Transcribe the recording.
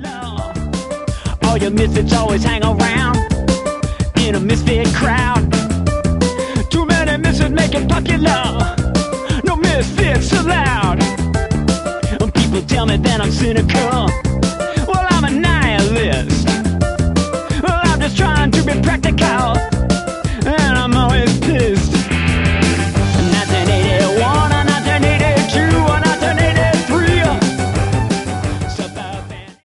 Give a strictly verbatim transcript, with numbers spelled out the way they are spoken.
popular. All your misfits always hang around in a misfit crowd. Too many misfits make it popular. No misfits allowed. People tell me that I'm cynical.